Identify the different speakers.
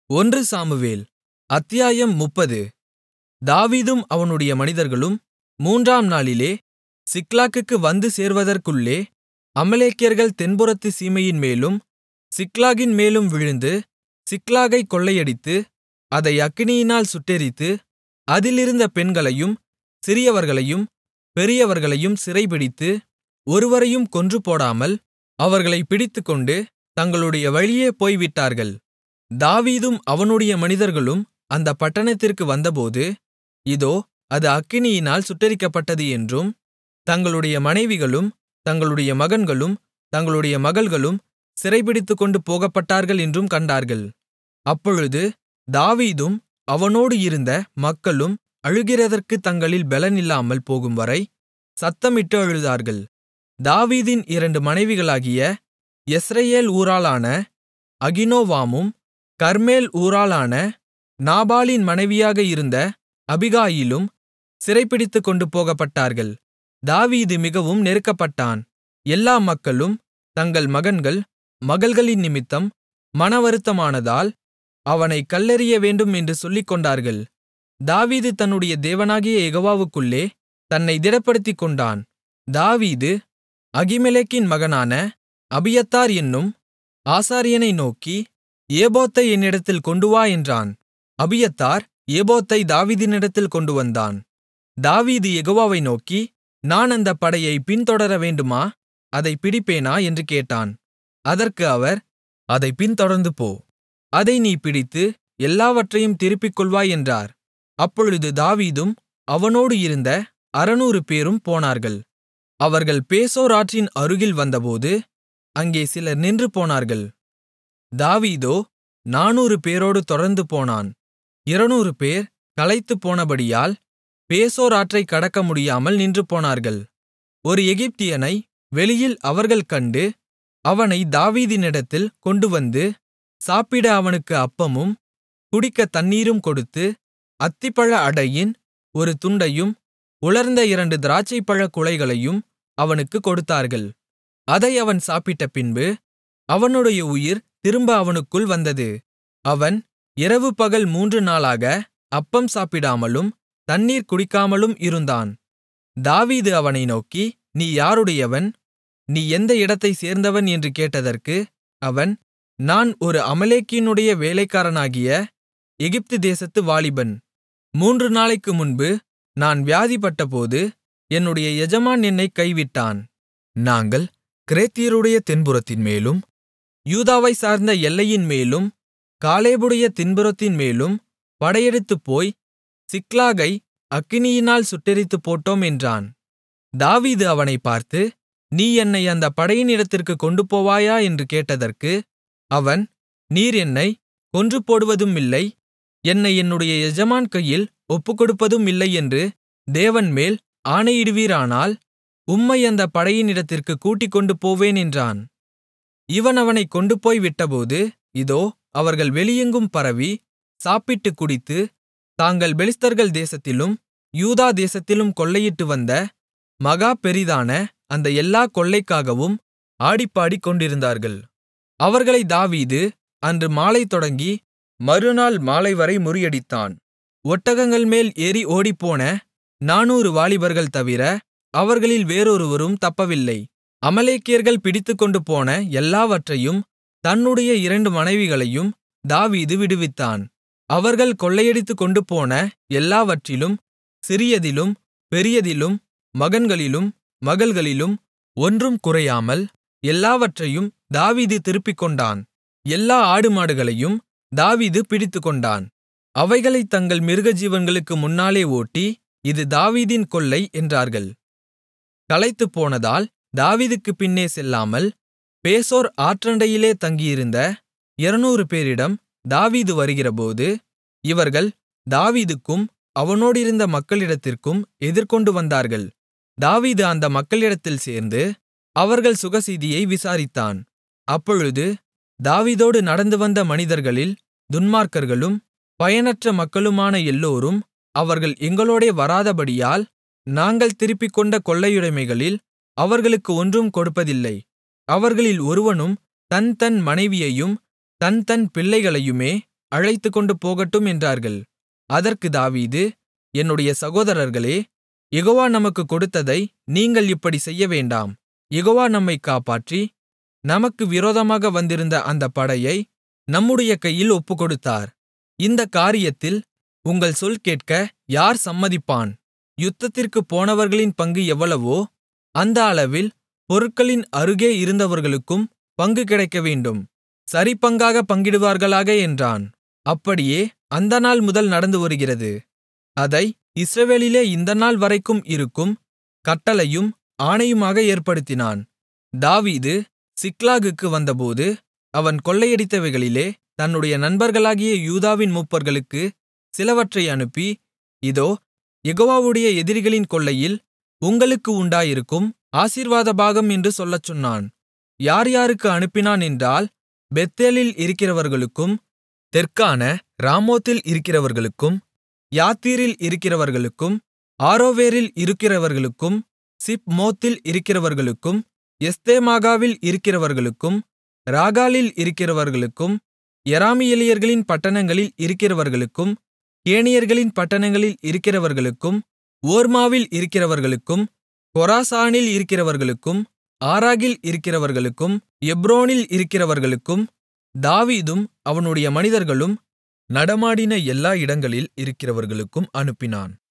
Speaker 1: ஒன்று சாமுவேல் அத்தியாயம் 30. தாவீதும் அவனுடைய மனிதர்களும் மூன்றாம் நாளிலே சிக்லாகுக்கு வந்து சேர்வதற்குள்ளே அமலேக்கியர்கள் தென்புறத்து சீமையின்மேலும் சிக்லாகின்மேலும் விழுந்து சிக்லாகைக் கொள்ளையடித்து அதை அக்கினியினால் சுட்டெரித்து அதிலிருந்த பெண்களையும் சிறியவர்களையும் பெரியவர்களையும் சிறைபிடித்து ஒருவரையும் கொன்றுபோடாமல் அவர்களைப் பிடித்துக்கொண்டு தங்களுடைய வழியே போய்விட்டார்கள். தாவீதும் அவனுடைய மனிதர்களும் அந்தப் பட்டணத்திற்கு வந்தபோது, இதோ அது அக்கினியினால் சுட்டெரிக்கப்பட்டது என்றும், தங்களுடைய மனைவிகளும் தங்களுடைய மகன்களும் தங்களுடைய மகள்களும் சிறைபிடித்துக்கொண்டு போகப்பட்டார்கள் என்றும் கண்டார்கள். அப்பொழுது தாவீதும் அவனோடு இருந்த மக்களும் அழுகிறதற்குத் தங்களில் பெலனில்லாமல் போகும்வரை சத்தமிட்டு அழுதார்கள். தாவீதின் 2 மனைவிகளாகிய யெஸ்ரயேல் ஊராளான அகினோவாமும் கர்மேல் ஊராளான நாபாலின் மனைவியாக இருந்த அபிகாயிலும் சிறைபிடித்துக்கொண்டு போகப்பட்டார்கள். தாவீது மிகவும் நெருக்கப்பட்டான். எல்லா மக்களும் தங்கள் மகன்கள் மகள்களின் நிமித்தம் மனவருத்தமானதால் அவனைக் கல்லெறிய வேண்டும் என்று சொல்லிக்கொண்டார்கள். தாவீது தன்னுடைய தேவனாகிய யெகோவாவுக்குள்ளே தன்னை திடப்படுத்திக்கொண்டான். தாவீது அகிமெலேக்கின் மகனான அபியத்தார் என்னும் ஆசாரியனை நோக்கி, ஏபோத்தை என்னிடத்தில் கொண்டுவா என்றான். அபியத்தார் ஏபோத்தை தாவீதினிடத்தில் கொண்டுவந்தான். தாவீது யெகோவாவை நோக்கி, நான் அந்தப் படையைப் பின்தொடர வேண்டுமா, அதைப் பிடிப்பேனா என்று கேட்டான். அதற்கு அவர், அதைப் பின்தொடர்ந்து போ, அதை நீ பிடித்து எல்லாவற்றையும் திருப்பிக் கொள்வாய் என்றார். அப்பொழுது தாவீதும் அவனோடு இருந்த 600 பேரும் போனார்கள். அவர்கள் பேசோர் ஆற்றின் அருகில் வந்தபோது அங்கே சிலர் நின்று போனார்கள். தாவீதோ 400 பேரோடு தொடர்ந்து போனான். 200 பேர் களைத்துப் போனபடியால் பேசோர் ஆற்றைக் கடக்க முடியாமல் நின்று போனார்கள். ஒரு எகிப்தியனை வெளியில் அவர்கள் கண்டு அவனை தாவீதினிடத்தில் கொண்டுவந்து சாப்பிட அவனுக்கு அப்பமும் குடிக்கத் தண்ணீரும் கொடுத்து, அத்திப்பழ அடையின் ஒரு துண்டையும் உலர்ந்த 2 திராட்சைப்பழக் குலைகளையும் அவனுக்குக் கொடுத்தார்கள். அதை அவன் சாப்பிட்ட பின்பு அவனுடைய உயிர் திரும்ப அவனுக்குள் வந்தது. அவன் இரவு பகல் 3 நாளாக அப்பம் சாப்பிடாமலும் தண்ணீர் குடிக்காமலும் இருந்தான். தாவீது அவனை நோக்கி, நீ யாருடையவன், நீ எந்த இடத்தைச் சேர்ந்தவன் என்று கேட்டதற்கு அவன், நான் ஒரு அமலேக்கியனுடைய வேலைக்காரனாகிய எகிப்து தேசத்து வாலிபன். 3 நாளைக்கு முன்பு நான் வியாதிப்பட்டபோது என்னுடைய எஜமான் என்னைக் கைவிட்டான். நாங்கள் கிரேத்தியருடைய தென்புறத்தின்மேலும் யூதாவைச் சார்ந்த எல்லையின்மேலும் காலேபுடைய தென்புறத்தின்மேலும் படையெடுத்துப்போய் சிக்லாகை அக்கினியினால் சுட்டெரித்துப் போட்டோம் என்றான். தாவீது அவனைப் பார்த்து, நீ என்னை அந்தப் படையினிடத்திற்குக் கொண்டுபோவாயா என்று கேட்டதற்கு அவன், நீர் என்னைக் கொன்றுபோடுவதுமில்லை, என்னை என்னுடைய எஜமான் கையில் ஒப்புக்கொடுப்பதுமில்லை என்று தேவன்மேல் ஆணையிடுவீரானால் உம்மை அந்தப் படையினிடத்திற்குக் கூட்டிக்கொண்டு போவேன் என்றான். இவன் அவனைக் கொண்டுபோய் விட்டபோது, இதோ அவர்கள் வெளியெங்கும் பரவி சாப்பிட்டுக் குடித்து தாங்கள் பெலிஸ்தர்கள் தேசத்திலும் யூதா தேசத்திலும் கொள்ளையிட்டு வந்த மகா பெரிதான அந்த எல்லாக் கொள்ளைக்காகவும் ஆடிப்பாடிக் கொண்டிருந்தார்கள். அவர்களை தாவீது அன்று மாலை தொடங்கி மறுநாள் மாலைவரை முறியடித்தான். ஒட்டகங்கள்மேல் ஏறி ஓடிப்போன 400 வாலிபர்கள் தவிர அவர்களில் வேறொருவரும் தப்பவில்லை. அமலேக்கியர்கள் பிடித்துக்கொண்டு போன எல்லாவற்றையும் தன்னுடைய 2 மனைவிகளையும் தாவீது விடுவித்தான். அவர்கள் கொள்ளையடித்துக் கொண்டுபோன எல்லாவற்றிலும் சிறியதிலும் பெரியதிலும் மகன்களிலும் மகள்களிலும் ஒன்றும் குறையாமல் எல்லாவற்றையும் தாவீது திருப்பிக்கொண்டான். எல்லா ஆடுமாடுகளையும் தாவீது பிடித்துக்கொண்டான். அவைகளைத் தங்கள் மிருகஜீவன்களுக்கு முன்னாலே ஓட்டி, இது தாவீதின் கொள்ளை என்றார்கள். களைத்துப்போனதால் தாவீதுக்குப் பின்னே செல்லாமல் பேசோர் ஆற்றண்டையிலே தங்கியிருந்த 200 பேரிடம் தாவீது வருகிறபோது, இவர்கள் தாவீதுக்கும் அவனோடிருந்த மக்களிடத்திற்கும் எதிர்கொண்டு வந்தார்கள். தாவீது அந்த மக்களிடத்தில் சேர்ந்து அவர்கள் சுகசெய்தியை விசாரித்தான். அப்பொழுது தாவீதோடு நடந்து வந்த மனிதர்களில் துன்மார்க்கர்களும் பயனற்ற மக்களுமான எல்லோரும், அவர்கள் எங்களோடே வராதபடியால் நாங்கள் திருப்பிக்கொண்ட கொள்ளையுடைமைகளில் அவர்களுக்கு ஒன்றும் கொடுப்பதில்லை. அவர்களில் ஒருவனும் தன் தன் மனைவியையும் தன் தன் பிள்ளைகளையுமே அழைத்துக்கொண்டு போகட்டும் என்றார்கள். அதற்கு தாவீது, என்னுடைய சகோதரர்களே, யெகோவா நமக்குக் கொடுத்ததை நீங்கள் இப்படிச் செய்யவேண்டாம். யெகோவா நம்மைக் காப்பாற்றி, நமக்கு விரோதமாக வந்திருந்த அந்தப் படையை நம்முடைய கையில் ஒப்புக்கொடுத்தார். இந்தக் காரியத்தில் உங்கள் சொல் கேட்க யார் சம்மதிப்பான்? யுத்தத்திற்குப் போனவர்களின் பங்கு எவ்வளவோ அந்த அளவில் பொருட்களின் அருகே இருந்தவர்களுக்கும் பங்கு கிடைக்கவேண்டும். சரிபங்காகப் பங்கிடுவார்களாக என்றான். அப்படியே அந்த நாள் முதல் நடந்து வருகிறது. அதை இஸ்ரவேலிலே இந்த நாள் வரைக்கும் இருக்கும் கட்டளையும் ஆணையுமாக ஏற்படுத்தினான். தாவீது சிக்லாகுக்கு வந்தபோது அவன் கொள்ளையடித்தவைகளிலே தன்னுடைய நண்பர்களாகிய யூதாவின் மூப்பர்களுக்கு சிலவற்றை அனுப்பி, இதோ, யெகோவாவுடைய எதிரிகளின் கொள்ளையில் உங்களுக்கு உண்டாயிருக்கும் ஆசீர்வாத பாகம் என்று சொல்லச் சொன்னான். யார் யாருக்கு அனுப்பினான் என்றால், பெத்தேலில் இருக்கிறவர்களுக்கும், தெற்கான ராமோத்தில் இருக்கிறவர்களுக்கும், யாத்தீரில் இருக்கிறவர்களுக்கும், ஆரோவேரில் இருக்கிறவர்களுக்கும், சிப்மோத்தில் இருக்கிறவர்களுக்கும், எஸ்தேமாகாவில் இருக்கிறவர்களுக்கும், ராகாலில் இருக்கிறவர்களுக்கும், யெராமியேலியர்களின் பட்டணங்களில் இருக்கிறவர்களுக்கும், கேனியர்களின் பட்டணங்களில் இருக்கிறவர்களுக்கும், ஓர்மாவில் இருக்கிறவர்களுக்கும், கொராசானில் இருக்கிறவர்களுக்கும், ஆராகில் இருக்கிறவர்களுக்கும், எப்ரோனில் இருக்கிறவர்களுக்கும், தாவீதும் அவனுடைய மனிதர்களும் நடமாடின எல்லா இடங்களில் இருக்கிறவர்களுக்கும் அனுப்பினான்.